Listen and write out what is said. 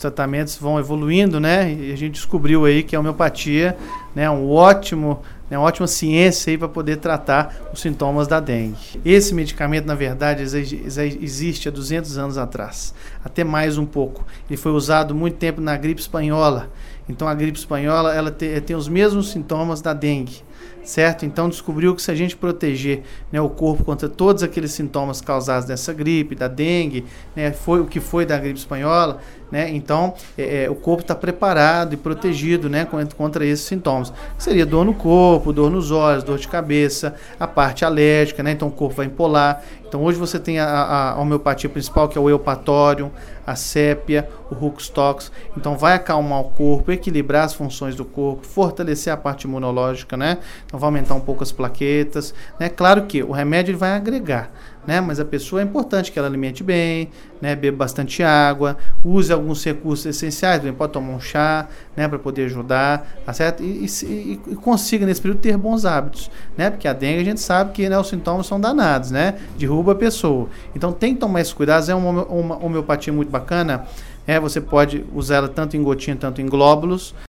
tratamentos vão evoluindo, né? E a gente descobriu aí que a homeopatia, né, uma ótima ciência aí para poder tratar os sintomas da dengue. Esse medicamento, na verdade, existe há 200 anos atrás, até mais um pouco. Ele foi usado muito tempo na gripe espanhola. Então, a gripe espanhola ela tem os mesmos sintomas da dengue, certo? Então, descobriu que se a gente proteger, né, o corpo contra todos aqueles sintomas causados dessa gripe, da dengue, né, foi o que foi da gripe espanhola, né? Então, o corpo está preparado e protegido, né, contra esses sintomas. Seria dor no corpo, dor nos olhos, dor de cabeça, a parte alérgica, né? Então, o corpo vai empolar. Então, hoje você tem a homeopatia principal, que é o Eupatorium, a sépia, o Rux-Tox. Então, vai acalmar o corpo, equilibrar as funções do corpo, fortalecer a parte imunológica, né? Então, vai aumentar um pouco as plaquetas, né? Claro que o remédio ele vai agregar, né? Mas a pessoa é importante que ela alimente bem, né? Beba bastante água, use alguns recursos essenciais, pode tomar um chá, né? Para poder ajudar, tá certo? E consiga nesse período ter bons hábitos, né? Porque a dengue a gente sabe que, né, os sintomas são danados, né? Derruba a pessoa. Então tem que tomar esses cuidados. É uma homeopatia muito bacana. Você pode usar ela tanto em gotinha, tanto em glóbulos,